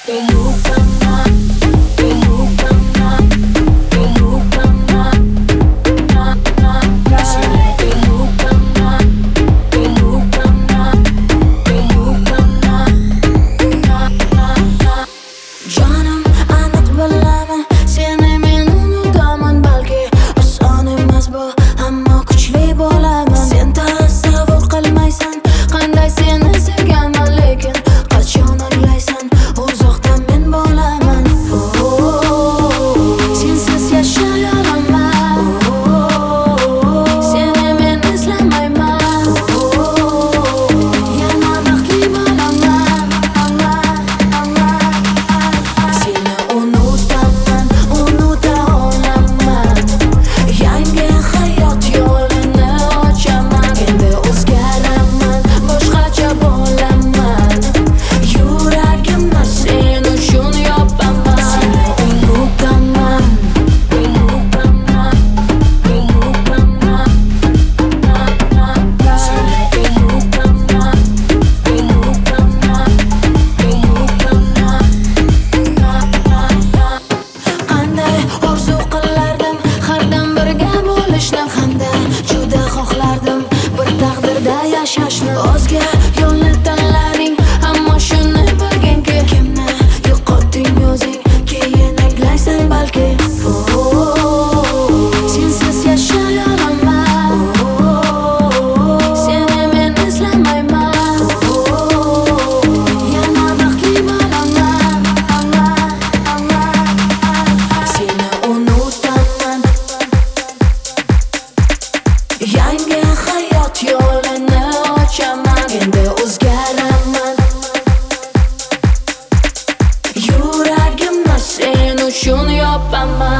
O'zga yo'lni tanlading, ammo shuni bilginki, kimni yo'qotding o'zing, keyin anglaysan balki. Sensiz yashay olaman, seni men izlamayman, yana baxtli bo'laman, seni unutaman. Yangi hayot yo'lini ochaman, endi o'zgaraman. Yuragimni sen uchun yopaman.